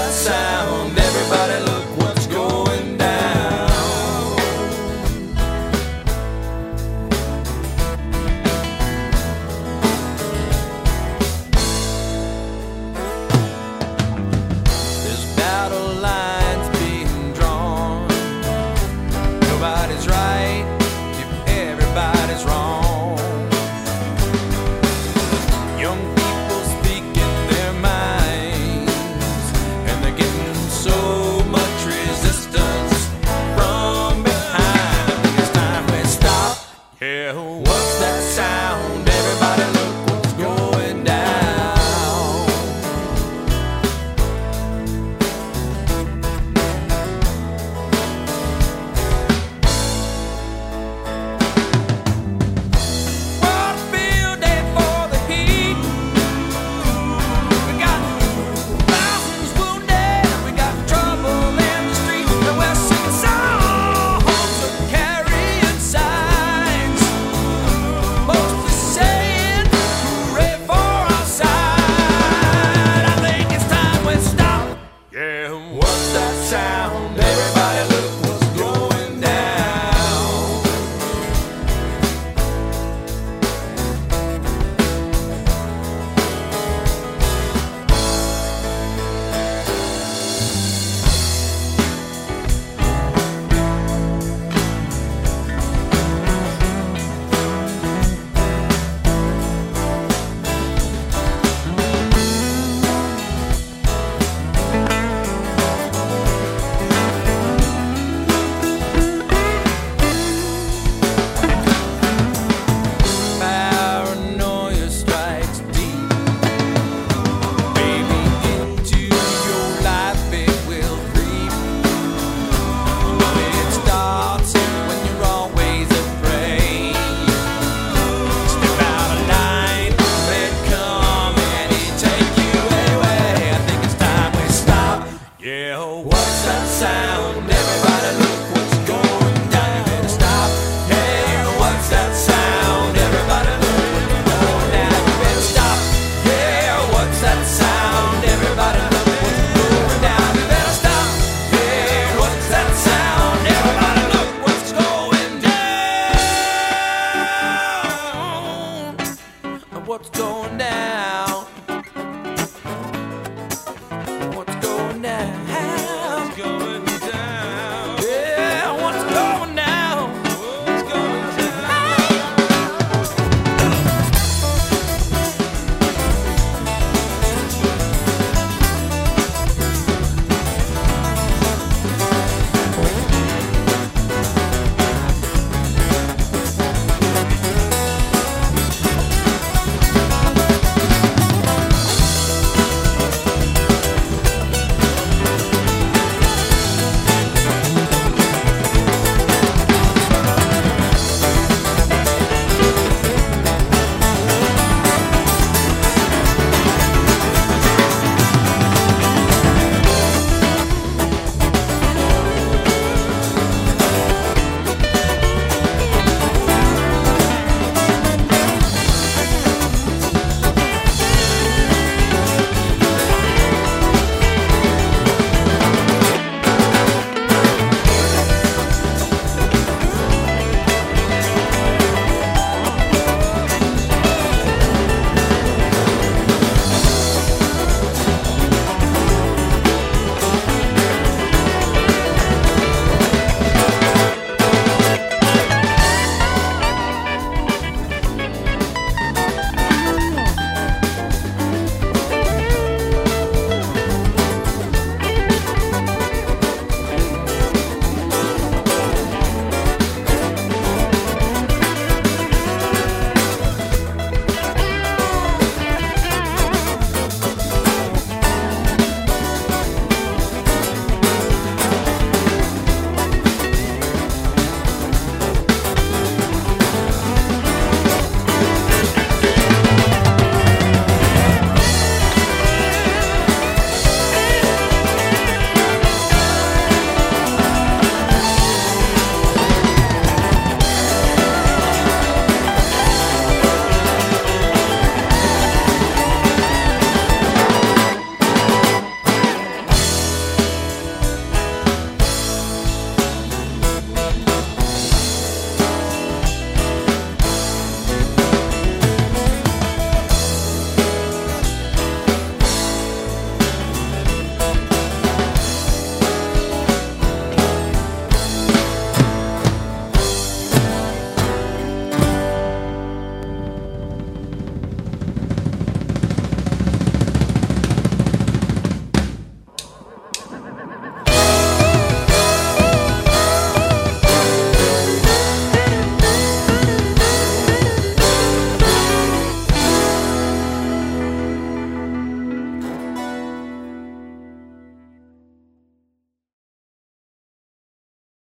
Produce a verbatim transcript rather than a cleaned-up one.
that sound? Everybody look what's going down. There's battle lines being drawn. Nobody's right if everybody's wrong. Young people speaking their minds, and they're getting so much resistance from behind. I think it's time we stop. Yeah, what's that sound? Everybody look what's going down. What a field day for the heat. We got thousands wounded, we got trouble in the street, and we're singing songs or carrying signs, mostly saying hooray for our side. I think it's time we stop. Yeah, what's that sound? Everybody look what's going down. Paranoia strikes deep. Baby, into your life it will creep. But it starts when you're always afraid. Step out of line, let come and he take you away. I think it's time we stop. Yeah, what's that sound?